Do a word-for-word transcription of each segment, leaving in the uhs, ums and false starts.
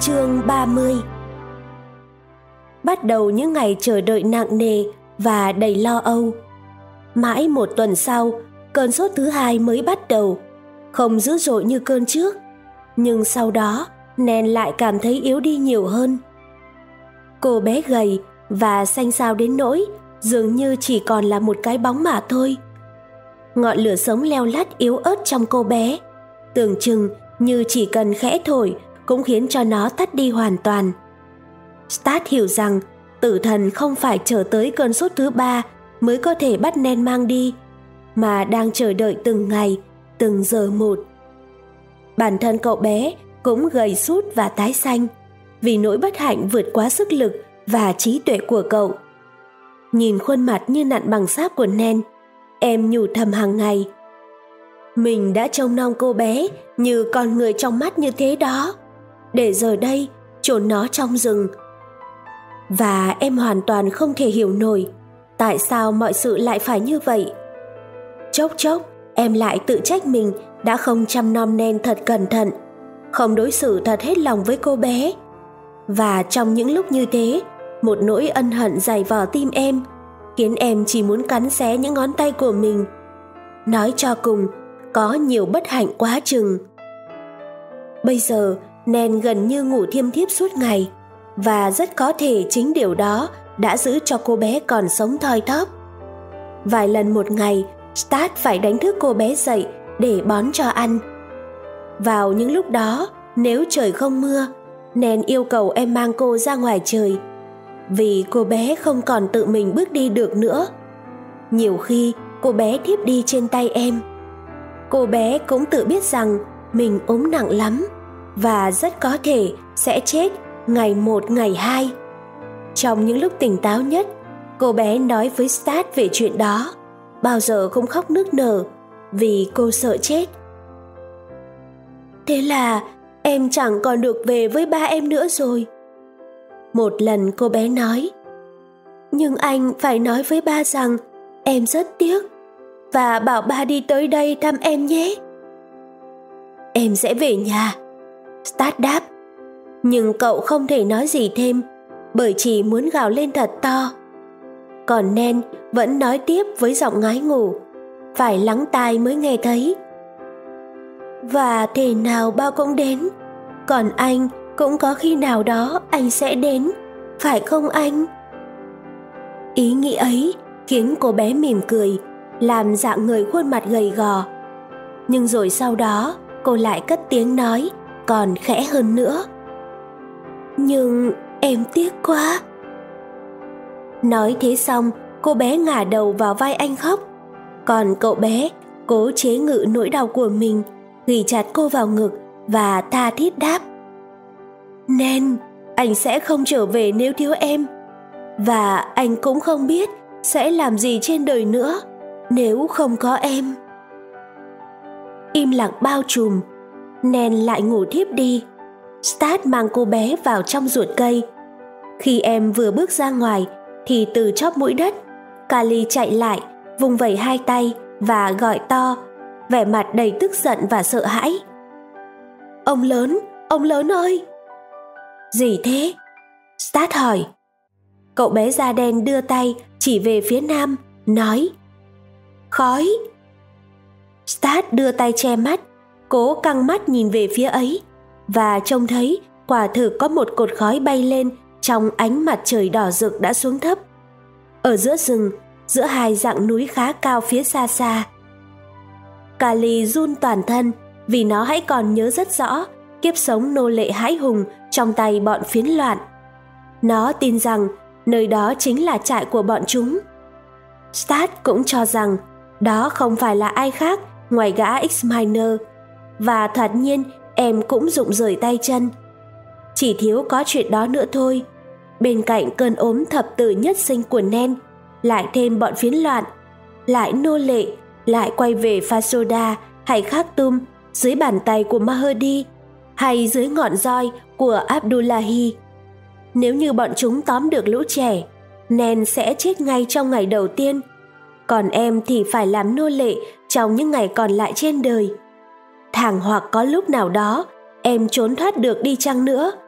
Chương ba mươi. Bắt đầu những ngày chờ đợi nặng nề và đầy lo âu. Mãi một tuần sau, cơn sốt thứ hai mới bắt đầu, không dữ dội như cơn trước, nhưng sau đó Nan lại cảm thấy yếu đi nhiều hơn. Cô bé gầy và xanh xao đến nỗi dường như chỉ còn là một cái bóng mà thôi. Ngọn lửa sống leo lắt yếu ớt trong cô bé, tưởng chừng như chỉ cần khẽ thổi cũng khiến cho nó tắt đi hoàn toàn. Stat hiểu rằng tử thần không phải chờ tới cơn sốt thứ ba mới có thể bắt Nan mang đi, mà đang chờ đợi từng ngày, từng giờ một. Bản thân cậu bé cũng gầy sút và tái xanh, vì nỗi bất hạnh vượt quá sức lực và trí tuệ của cậu. Nhìn khuôn mặt như nặn bằng sáp của Nan, em nhủ thầm hàng ngày: mình đã trông nom cô bé như con người trong mắt như thế đó, để giờ đây chôn nó trong rừng. Và em hoàn toàn không thể hiểu nổi tại sao mọi sự lại phải như vậy. Chốc chốc em lại tự trách mình đã không chăm nom Nan thật cẩn thận, không đối xử thật hết lòng với cô bé. Và trong những lúc như thế, một nỗi ân hận dày vò tim em, khiến em chỉ muốn cắn xé những ngón tay của mình. Nói cho cùng, có nhiều bất hạnh quá chừng. Bây giờ Nan gần như ngủ thiêm thiếp suốt ngày, và rất có thể chính điều đó đã giữ cho cô bé còn sống thoi thóp. Vài lần một ngày, Stat phải đánh thức cô bé dậy để bón cho ăn. Vào những lúc đó, nếu trời không mưa, Nan yêu cầu em mang cô ra ngoài trời, vì cô bé không còn tự mình bước đi được nữa. Nhiều khi cô bé thiếp đi trên tay em. Cô bé cũng tự biết rằng mình ốm nặng lắm và rất có thể sẽ chết ngày một ngày hai. Trong những lúc tỉnh táo nhất, cô bé nói với Stat về chuyện đó, bao giờ cũng khóc nức nở vì cô sợ chết. Thế là em chẳng còn được về với ba em nữa rồi. Một lần cô bé nói: nhưng anh phải nói với ba rằng em rất tiếc, và bảo ba đi tới đây thăm em nhé. Em sẽ về nhà, Stat đáp. Nhưng cậu không thể nói gì thêm, bởi chỉ muốn gào lên thật to. Còn Nan vẫn nói tiếp với giọng ngái ngủ, phải lắng tai mới nghe thấy: và thế nào ba cũng đến, còn anh cũng có khi nào đó anh sẽ đến, phải không anh? Ý nghĩ ấy khiến cô bé mỉm cười, làm dạng người khuôn mặt gầy gò. Nhưng rồi sau đó cô lại cất tiếng nói còn khẽ hơn nữa: nhưng em tiếc quá. Nói thế xong, cô bé ngả đầu vào vai anh khóc, còn cậu bé cố chế ngự nỗi đau của mình, ghì chặt cô vào ngực và tha thiết đáp: Nan, anh sẽ không trở về nếu thiếu em, và anh cũng không biết sẽ làm gì trên đời nữa nếu không có em. Im lặng bao trùm, Nan lại ngủ thiếp đi. Stat mang cô bé vào trong ruột cây. Khi em vừa bước ra ngoài thì từ chóp mũi đất, Kali chạy lại, vung vẩy hai tay và gọi to, vẻ mặt đầy tức giận và sợ hãi: ông lớn, ông lớn ơi! Gì thế? Stat hỏi. Cậu bé da đen đưa tay chỉ về phía nam, nói: khói. Stat đưa tay che mắt, cố căng mắt nhìn về phía ấy, và trông thấy quả thực có một cột khói bay lên trong ánh mặt trời đỏ rực đã xuống thấp, ở giữa rừng, giữa hai dặng núi khá cao phía xa xa. Kali run toàn thân, vì nó hãy còn nhớ rất rõ kiếp sống nô lệ hãi hùng trong tay bọn phiến loạn. Nó tin rằng nơi đó chính là trại của bọn chúng. Stat cũng cho rằng đó không phải là ai khác ngoài gã X-Miner, và thoạt nhiên em cũng rụng rời tay chân. Chỉ thiếu có chuyện đó nữa thôi. Bên cạnh cơn ốm thập tử nhất sinh của Nan, lại thêm bọn phiến loạn, lại nô lệ, lại quay về Fasoda hay Khartoum dưới bàn tay của Mahdi, hay dưới ngọn roi của Abdullahi. Nếu như bọn chúng tóm được lũ trẻ, Nan sẽ chết ngay trong ngày đầu tiên, còn em thì phải làm nô lệ trong những ngày còn lại trên đời. Thảng hoặc có lúc nào đó em trốn thoát được đi chăng nữa,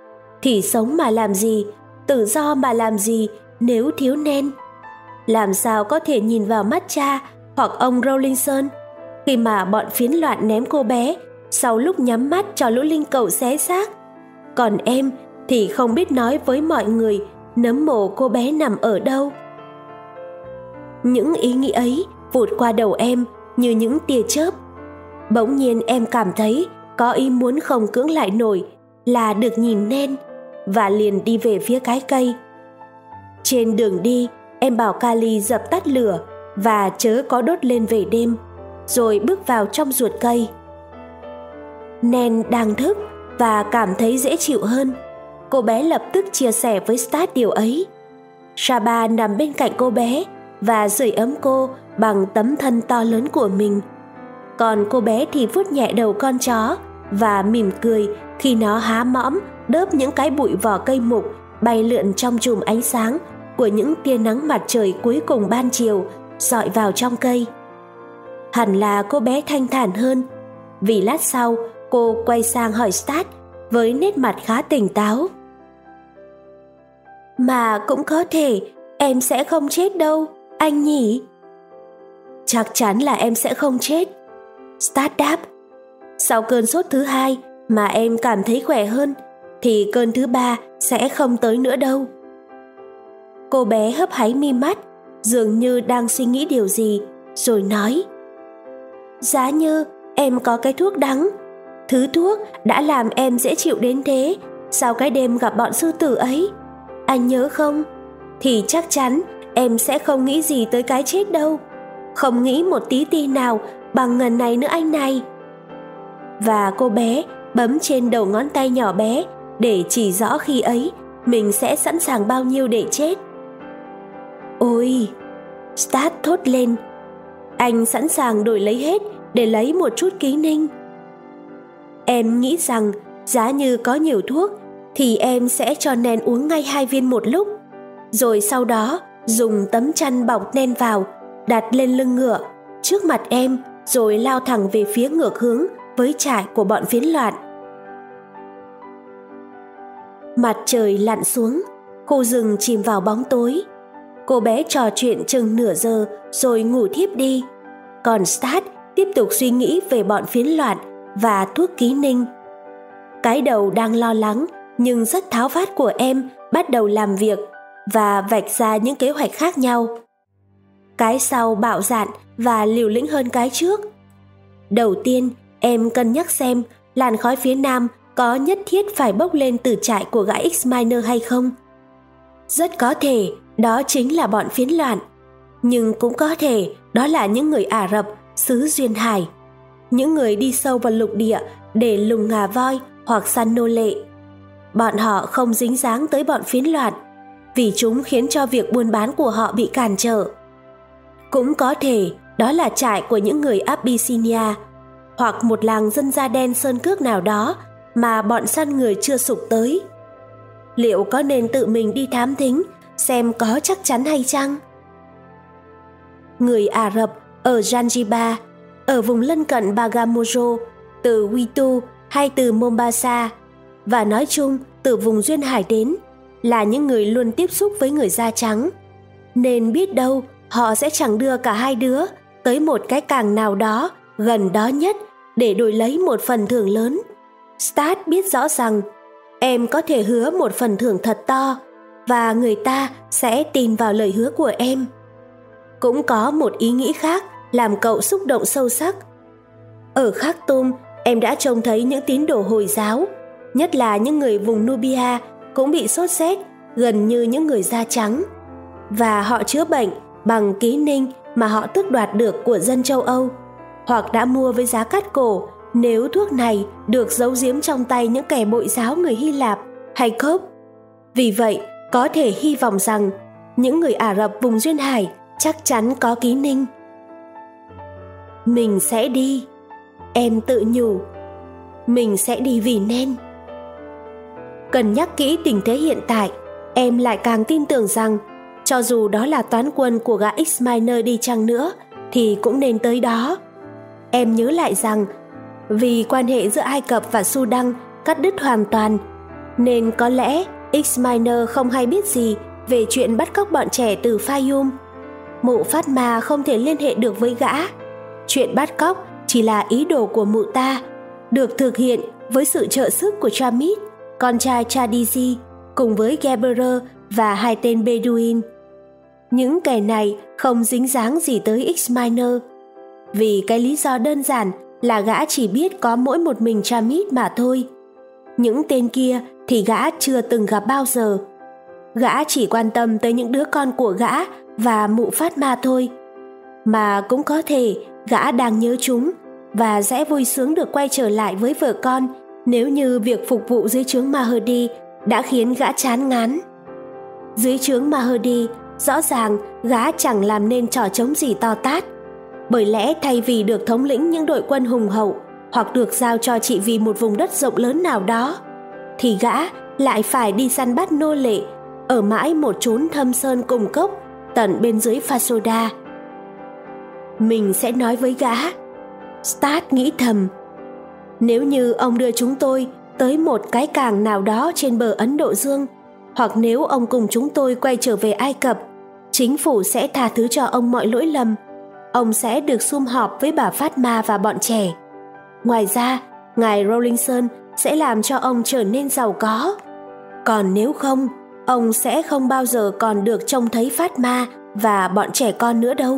thì sống mà làm gì, tự do mà làm gì nếu thiếu Nen? Làm sao có thể nhìn vào mắt cha hoặc ông Rawlinson khi mà bọn phiến loạn ném cô bé sau lúc nhắm mắt cho lũ linh cẩu xé xác? Còn em thì không biết nói với mọi người nấm mồ cô bé nằm ở đâu. Những ý nghĩ ấy vụt qua đầu em như những tia chớp. Bỗng nhiên em cảm thấy có ý muốn không cưỡng lại nổi là được nhìn Nen, và liền đi về phía cái cây. Trên đường đi, em bảo Kali dập tắt lửa và chớ có đốt lên về đêm, rồi bước vào trong ruột cây. Nen đang thức và cảm thấy dễ chịu hơn. Cô bé lập tức chia sẻ với Stat điều ấy. Shaba nằm bên cạnh cô bé và sưởi ấm cô bằng tấm thân to lớn của mình. Còn cô bé thì vuốt nhẹ đầu con chó và mỉm cười khi nó há mõm đớp những cái bụi vỏ cây mục bay lượn trong chùm ánh sáng của những tia nắng mặt trời cuối cùng ban chiều rọi vào trong cây. Hẳn là cô bé thanh thản hơn, vì lát sau cô quay sang hỏi Stat với nét mặt khá tỉnh táo. Mà cũng có thể em sẽ không chết đâu, anh nhỉ? Chắc chắn là em sẽ không chết, Stat đáp. Sau cơn sốt thứ hai mà em cảm thấy khỏe hơn thì cơn thứ ba sẽ không tới nữa đâu. Cô bé hấp háy mi mắt, dường như đang suy nghĩ điều gì, rồi nói: Giá như em có cái thuốc đắng, thứ thuốc đã làm em dễ chịu đến thế sau cái đêm gặp bọn sư tử ấy, anh nhớ không? Thì chắc chắn em sẽ không nghĩ gì tới cái chết đâu, không nghĩ một tí ti nào bằng ngần này nữa anh này. Và cô bé bấm trên đầu ngón tay nhỏ bé để chỉ rõ khi ấy mình sẽ sẵn sàng bao nhiêu để chết. Ôi, Stat thốt lên, anh sẵn sàng đổi lấy hết để lấy một chút ký ninh. Em nghĩ rằng giá như có nhiều thuốc thì em sẽ cho Nen uống ngay hai viên một lúc, rồi sau đó dùng tấm chăn bọc Nen vào, đặt lên lưng ngựa trước mặt em, rồi lao thẳng về phía ngược hướng với trại của bọn phiến loạn. Mặt trời lặn xuống, khu rừng chìm vào bóng tối. Cô bé trò chuyện chừng nửa giờ rồi ngủ thiếp đi. Còn Stat tiếp tục suy nghĩ về bọn phiến loạn và thuốc ký ninh. Cái đầu đang lo lắng nhưng rất tháo vát của em bắt đầu làm việc và vạch ra những kế hoạch khác nhau. Cái sau bạo dạn và liều lĩnh hơn cái trước. Đầu tiên, em cân nhắc xem làn khói phía nam có nhất thiết phải bốc lên từ trại của gã X-Miner hay không. Rất có thể đó chính là bọn phiến loạn, nhưng cũng có thể đó là những người Ả Rập xứ Duyên Hải, những người đi sâu vào lục địa để lùng ngà voi hoặc săn nô lệ. Bọn họ không dính dáng tới bọn phiến loạn vì chúng khiến cho việc buôn bán của họ bị cản trở. Cũng có thể đó là trại của những người Abyssinia hoặc một làng dân da đen sơn cước nào đó mà bọn săn người chưa sục tới. Liệu có nên tự mình đi thám thính xem có chắc chắn hay chăng? Người Ả Rập ở Zanzibar, ở vùng lân cận Bagamoyo, từ Witu hay từ Mombasa, và nói chung từ vùng Duyên Hải đến, là những người luôn tiếp xúc với người da trắng, nên biết đâu họ sẽ chẳng đưa cả hai đứa tới một cái cảng nào đó gần đó nhất để đổi lấy một phần thưởng lớn. Stat biết rõ rằng em có thể hứa một phần thưởng thật to và người ta sẽ tin vào lời hứa của em. Cũng có một ý nghĩ khác làm cậu xúc động sâu sắc. Ở Khartoum, em đã trông thấy những tín đồ Hồi giáo, nhất là những người vùng Nubia, cũng bị sốt rét gần như những người da trắng, và họ chữa bệnh bằng ký ninh mà họ tước đoạt được của dân châu Âu, hoặc đã mua với giá cắt cổ nếu thuốc này được giấu giếm trong tay những kẻ bội giáo người Hy Lạp hay Cốp. Vì vậy, có thể hy vọng rằng những người Ả Rập vùng Duyên Hải chắc chắn có ký ninh. Mình sẽ đi, em tự nhủ. Mình sẽ đi vì Nen. Cân nhắc kỹ tình thế hiện tại, em lại càng tin tưởng rằng cho dù đó là toán quân của gã X-Miner đi chăng nữa thì cũng nên tới đó. Em nhớ lại rằng vì quan hệ giữa Ai Cập và Sudan cắt đứt hoàn toàn, Nên có lẽ X-Miner không hay biết gì về chuyện bắt cóc bọn trẻ từ Fayum. Mụ Fatma không thể liên hệ được với gã. Chuyện bắt cóc chỉ là ý đồ của mụ ta, được thực hiện với sự trợ giúp của Tramit, con trai Chadizi, cùng với Geberer và hai tên Bedouin. Những kẻ này không dính dáng gì tới X-Miner, vì cái lý do đơn giản là gã chỉ biết có mỗi một mình Tramit mà thôi. Những tên kia thì gã chưa từng gặp bao giờ. Gã chỉ quan tâm tới những đứa con của gã và mụ Fatma thôi. Mà cũng có thể gã đang nhớ chúng và sẽ vui sướng được quay trở lại với vợ con nếu như việc phục vụ dưới trướng Mahdi đã khiến gã chán ngán. Dưới trướng Mahdi, rõ ràng gã chẳng làm nên trò trống gì to tát. Bởi lẽ thay vì được thống lĩnh những đội quân hùng hậu hoặc được giao cho trị vì một vùng đất rộng lớn nào đó, thì gã lại phải đi săn bắt nô lệ ở mãi một chốn thâm sơn cùng cốc tận bên dưới Fasoda. Mình sẽ nói với gã. Stat nghĩ thầm, nếu như ông đưa chúng tôi tới một cái cảng nào đó trên bờ Ấn Độ Dương, hoặc nếu ông cùng chúng tôi quay trở về Ai Cập, chính phủ sẽ tha thứ cho ông mọi lỗi lầm. Ông sẽ được sum họp với bà Fatma và bọn trẻ. Ngoài ra, ngài Rawlinson sẽ làm cho ông trở nên giàu có. Còn nếu không, ông sẽ không bao giờ còn được trông thấy Fatma và bọn trẻ con nữa đâu.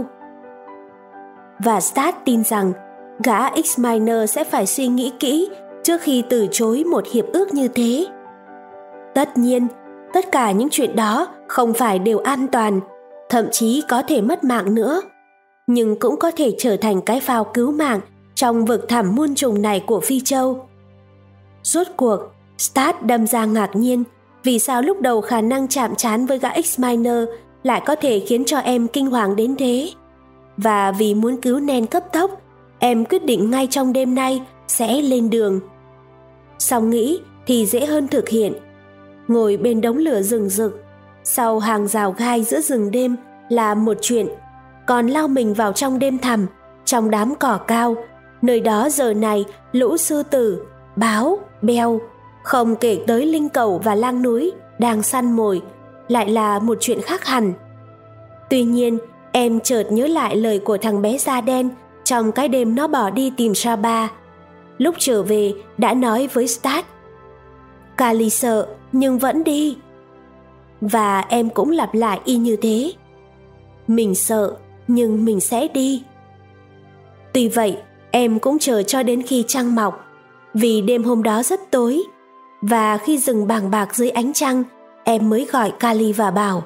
Và Stat tin rằng gã X-Miner sẽ phải suy nghĩ kỹ trước khi từ chối một hiệp ước như thế. Tất nhiên, tất cả những chuyện đó không phải đều an toàn, thậm chí có thể mất mạng nữa, nhưng cũng có thể trở thành cái phao cứu mạng trong vực thẳm muôn trùng này của Phi Châu. Rốt cuộc, Stat đâm ra ngạc nhiên vì sao lúc đầu khả năng chạm trán với gã X-Miner lại có thể khiến cho em kinh hoàng đến thế. Và vì muốn cứu Nen cấp tốc, em quyết định ngay trong đêm nay sẽ lên đường. Xong nghĩ thì dễ hơn thực hiện. Ngồi bên đống lửa rừng rực, sau hàng rào gai giữa rừng đêm là một chuyện, còn lao mình vào trong đêm thẳm, trong đám cỏ cao, nơi đó giờ này lũ sư tử, báo, beo, không kể tới linh cẩu và lang núi đang săn mồi, lại là một chuyện khác hẳn. Tuy nhiên, em chợt nhớ lại lời của thằng bé da đen trong cái đêm nó bỏ đi tìm Shaba. Lúc trở về đã nói với Stat, Kali sợ nhưng vẫn đi. Và em cũng lặp lại y như thế. Mình sợ nhưng mình sẽ đi. Tuy vậy, em cũng chờ cho đến khi trăng mọc, vì đêm hôm đó rất tối, và khi rừng bàng bạc dưới ánh trăng, em mới gọi Kali và bảo,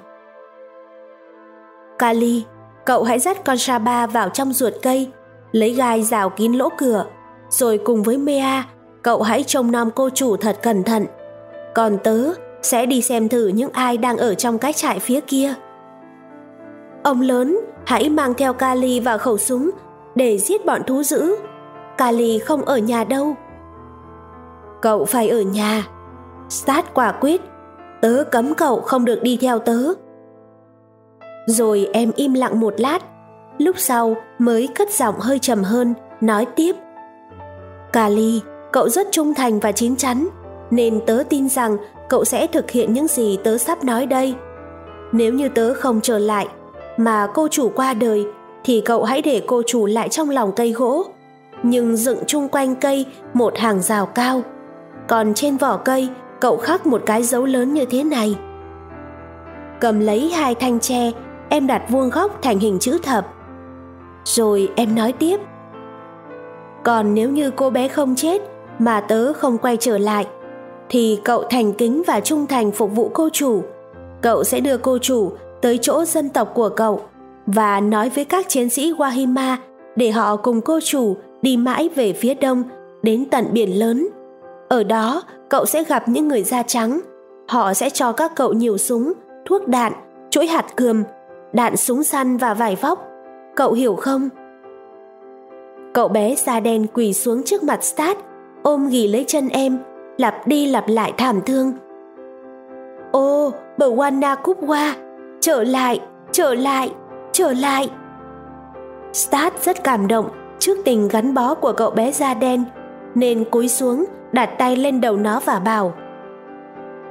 Kali, cậu hãy dắt con Shaba vào trong ruột cây, lấy gai rào kín lỗ cửa, rồi cùng với Mea, cậu hãy trông nom cô chủ thật cẩn thận. Còn tớ sẽ đi xem thử những ai đang ở trong cái trại phía kia. Ông lớn, hãy mang theo Kali và khẩu súng để giết bọn thú dữ. Kali không ở nhà đâu. Cậu phải ở nhà. Stat quả quyết, tớ cấm cậu không được đi theo tớ. Rồi em im lặng một lát, lúc sau mới cất giọng hơi trầm hơn, nói tiếp. Kali, cậu rất trung thành và chín chắn, nên tớ tin rằng cậu sẽ thực hiện những gì tớ sắp nói đây. Nếu như tớ không trở lại, mà cô chủ qua đời, thì cậu hãy để cô chủ lại trong lòng cây gỗ, nhưng dựng chung quanh cây một hàng rào cao. Còn trên vỏ cây, cậu khắc một cái dấu lớn như thế này. Cầm lấy hai thanh tre, em đặt vuông góc thành hình chữ thập. Rồi em nói tiếp. Còn nếu như cô bé không chết mà tớ không quay trở lại, thì cậu thành kính và trung thành phục vụ cô chủ. Cậu sẽ đưa cô chủ tới chỗ dân tộc của cậu và nói với các chiến sĩ Wahima để họ cùng cô chủ đi mãi về phía đông đến tận biển lớn. Ở đó cậu sẽ gặp những người da trắng. Họ sẽ cho các cậu nhiều súng, thuốc đạn, chuỗi hạt cườm, đạn súng săn và vải vóc. Cậu hiểu không? Cậu bé da đen quỳ xuống trước mặt Stat, ôm ghì lấy chân em, lặp đi lặp lại thảm thương. Ô, Bwana Kupwa, trở lại, trở lại, trở lại. Stat rất cảm động trước tình gắn bó của cậu bé da đen, nên cúi xuống đặt tay lên đầu nó và bảo,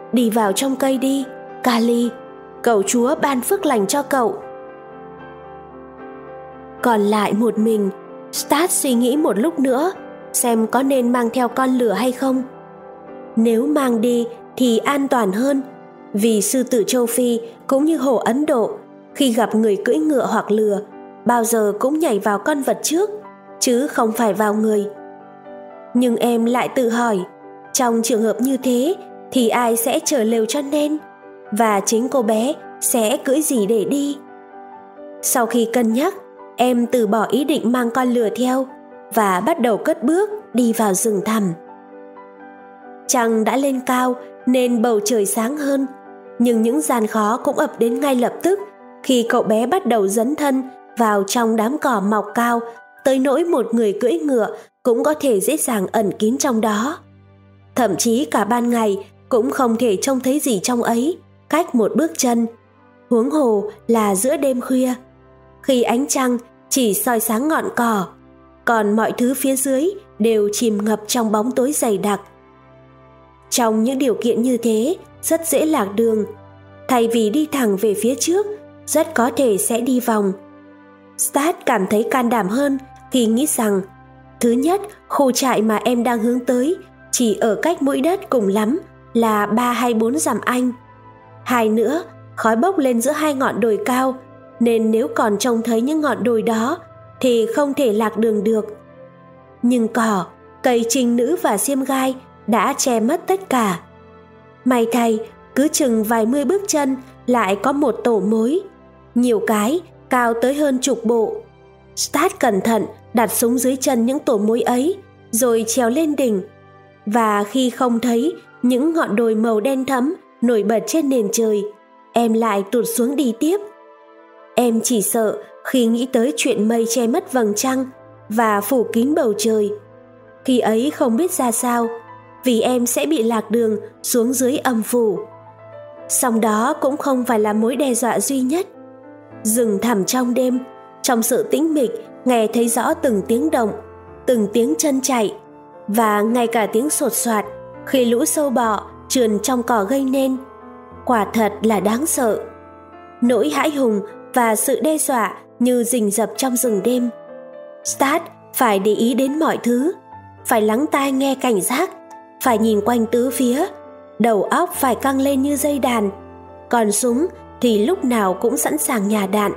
đi vào trong cây đi, Kali, cầu Chúa ban phước lành cho cậu. Còn lại một mình, Stat suy nghĩ một lúc nữa xem có nên mang theo con lừa hay không. Nếu mang đi thì an toàn hơn, vì sư tử châu Phi cũng như hổ Ấn Độ, khi gặp người cưỡi ngựa hoặc lừa, bao giờ cũng nhảy vào con vật trước, chứ không phải vào người. Nhưng em lại tự hỏi, trong trường hợp như thế thì ai sẽ chở lều cho nên, và chính cô bé sẽ cưỡi gì để đi? Sau khi cân nhắc, em từ bỏ ý định mang con lừa theo và bắt đầu cất bước đi vào rừng thẳm. Trăng đã lên cao nên bầu trời sáng hơn, nhưng những gian khó cũng ập đến ngay lập tức khi cậu bé bắt đầu dấn thân vào trong đám cỏ mọc cao, tới nỗi một người cưỡi ngựa cũng có thể dễ dàng ẩn kín trong đó. Thậm chí cả ban ngày cũng không thể trông thấy gì trong ấy, cách một bước chân, huống hồ là giữa đêm khuya, khi ánh trăng chỉ soi sáng ngọn cỏ, còn mọi thứ phía dưới đều chìm ngập trong bóng tối dày đặc. Trong những điều kiện như thế, rất dễ lạc đường. Thay vì đi thẳng về phía trước, rất có thể sẽ đi vòng. Stat cảm thấy can đảm hơn khi nghĩ rằng, thứ nhất, khu trại mà em đang hướng tới chỉ ở cách mũi đất cùng lắm là ba hay bốn dặm Anh. Hai nữa, khói bốc lên giữa hai ngọn đồi cao, nên nếu còn trông thấy những ngọn đồi đó thì không thể lạc đường được. Nhưng cỏ, cây trinh nữ và xiêm gai đã che mất tất cả. May thay, cứ chừng vài mươi bước chân lại có một tổ mối, nhiều cái cao tới hơn chục bộ. Stat cẩn thận đặt súng dưới chân những tổ mối ấy, rồi trèo lên đỉnh. Và khi không thấy những ngọn đồi màu đen thẫm nổi bật trên nền trời, em lại tụt xuống đi tiếp. Em chỉ sợ khi nghĩ tới chuyện mây che mất vầng trăng và phủ kín bầu trời. Khi ấy không biết ra sao, vì em sẽ bị lạc đường xuống dưới âm phủ. Song đó cũng không phải là mối đe dọa duy nhất. Rừng thẳm trong đêm, trong sự tĩnh mịch, nghe thấy rõ từng tiếng động, từng tiếng chân chạy, và ngay cả tiếng sột soạt khi lũ sâu bọ trườn trong cỏ gây nên. Quả thật là đáng sợ. Nỗi hãi hùng và sự đe dọa như rình rập trong rừng đêm. Stat phải để ý đến mọi thứ, phải lắng tai nghe cảnh giác, phải nhìn quanh tứ phía, đầu óc phải căng lên như dây đàn, còn súng thì lúc nào cũng sẵn sàng nhả đạn.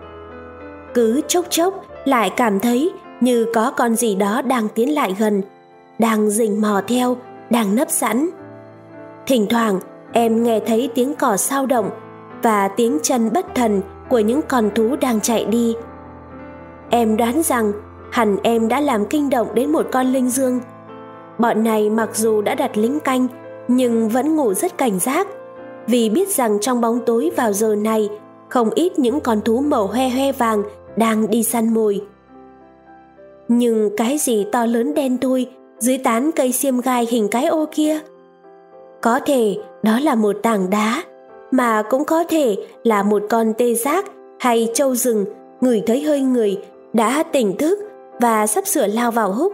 Cứ chốc chốc lại cảm thấy như có con gì đó đang tiến lại gần, đang rình mò theo, đang nấp sẵn. Thỉnh thoảng em nghe thấy tiếng cỏ xao động và tiếng chân bất thần của những con thú đang chạy đi. Em đoán rằng hẳn em đã làm kinh động đến một con linh dương. Bọn này mặc dù đã đặt lính canh nhưng vẫn ngủ rất cảnh giác, vì biết rằng trong bóng tối vào giờ này không ít những con thú màu hoe hoe vàng đang đi săn mồi. Nhưng cái gì to lớn đen thui dưới tán cây xiêm gai hình cái ô kia? Có thể đó là một tảng đá, mà cũng có thể là một con tê giác hay trâu rừng ngửi thấy hơi người đã tỉnh thức và sắp sửa lao vào húc.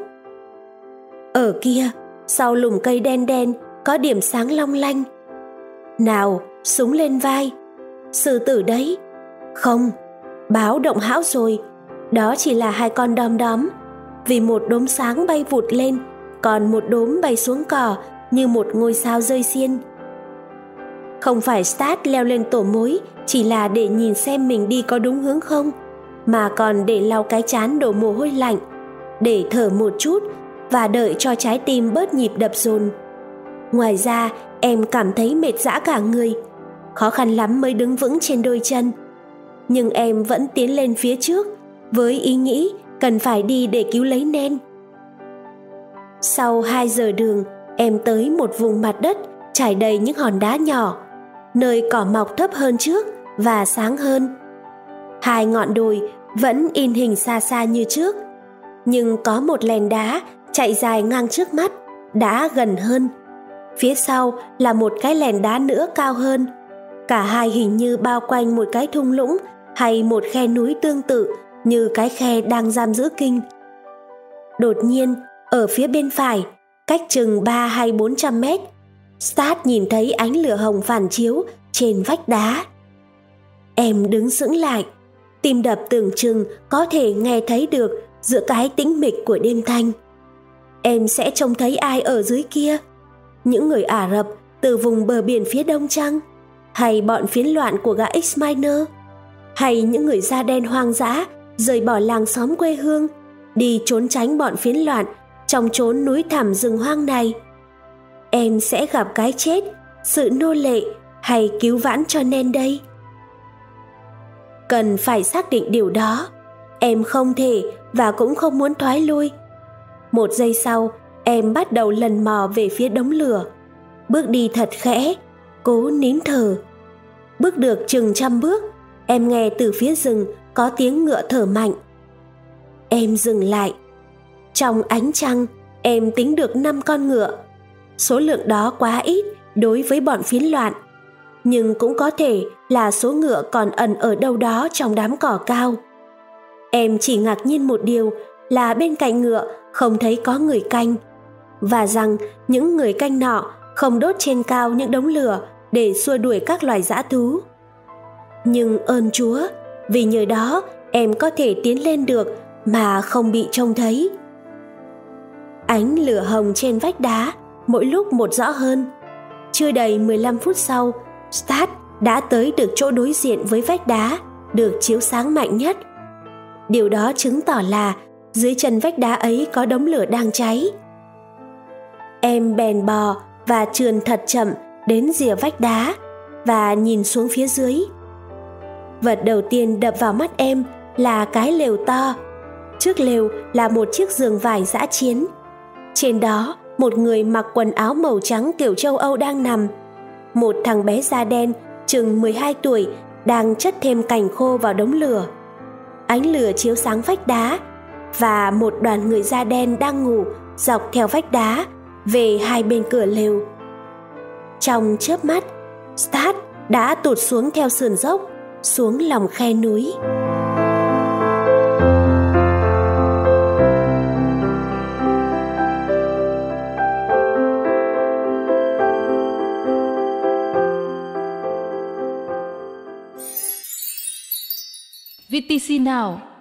Ở kia, sau lùm cây đen đen có điểm sáng long lanh. Nào, súng lên vai. Sư tử đấy. Không, báo động hão rồi. Đó chỉ là hai con đom đóm, vì một đốm sáng bay vụt lên, còn một đốm bay xuống cỏ như một ngôi sao rơi xiên. Không phải Stat leo lên tổ mối chỉ là để nhìn xem mình đi có đúng hướng không, mà còn để lau cái trán đổ mồ hôi lạnh, để thở một chút và đợi cho trái tim bớt nhịp đập dồn. Ngoài ra, em cảm thấy mệt rã cả người, khó khăn lắm mới đứng vững trên đôi chân. Nhưng em vẫn tiến lên phía trước với ý nghĩ cần phải đi để cứu lấy Nen. Sau hai giờ đường, em tới một vùng mặt đất trải đầy những hòn đá nhỏ, nơi cỏ mọc thấp hơn trước và sáng hơn. Hai ngọn đồi vẫn in hình xa xa như trước, nhưng có một lèn đá chạy dài ngang trước mắt, đã gần hơn. Phía sau là một cái lèn đá nữa cao hơn. Cả hai hình như bao quanh một cái thung lũng hay một khe núi tương tự như cái khe đang giam giữ Kinh. Đột nhiên, ở phía bên phải, cách chừng ba hay bốn trăm mét, Stat nhìn thấy ánh lửa hồng phản chiếu trên vách đá. Em đứng sững lại, tim đập tưởng chừng có thể nghe thấy được giữa cái tĩnh mịch của đêm thanh. Em sẽ trông thấy ai ở dưới kia? Những người Ả Rập từ vùng bờ biển phía đông chăng? Hay bọn phiến loạn của gã X-Miner? Hay những người da đen hoang dã rời bỏ làng xóm quê hương, đi trốn tránh bọn phiến loạn trong chốn núi thẳm rừng hoang này? Em sẽ gặp cái chết, sự nô lệ hay cứu vãn cho nên đây? Cần phải xác định điều đó. Em không thể và cũng không muốn thoái lui. Một giây sau, em bắt đầu lần mò về phía đống lửa. Bước đi thật khẽ, cố nín thở. Bước được chừng trăm bước, em nghe từ phía rừng có tiếng ngựa thở mạnh. Em dừng lại. Trong ánh trăng, em tính được năm con ngựa. Số lượng đó quá ít đối với bọn phiến loạn, nhưng cũng có thể là số ngựa còn ẩn ở đâu đó trong đám cỏ cao. Em chỉ ngạc nhiên một điều là bên cạnh ngựa không thấy có người canh, và rằng những người canh nọ không đốt trên cao những đống lửa để xua đuổi các loài dã thú. Nhưng ơn Chúa, vì nhờ đó em có thể tiến lên được mà không bị trông thấy. Ánh lửa hồng trên vách đá mỗi lúc một rõ hơn. Chưa đầy mười lăm phút sau, Stat đã tới được chỗ đối diện với vách đá được chiếu sáng mạnh nhất. Điều đó chứng tỏ là dưới chân vách đá ấy có đống lửa đang cháy. Em bèn bò và trườn thật chậm đến rìa vách đá và nhìn xuống phía dưới. Vật đầu tiên đập vào mắt em là cái lều to. Trước lều là một chiếc giường vải dã chiến. Trên đó, một người mặc quần áo màu trắng kiểu châu Âu đang nằm. Một thằng bé da đen chừng mười hai tuổi đang chất thêm cành khô vào đống lửa. Ánh lửa chiếu sáng vách đá, và một đoàn người da đen đang ngủ dọc theo vách đá về hai bên cửa lều. Trong chớp mắt, Stat đã tụt xuống theo sườn dốc, xuống lòng khe núi. vê tê xê Now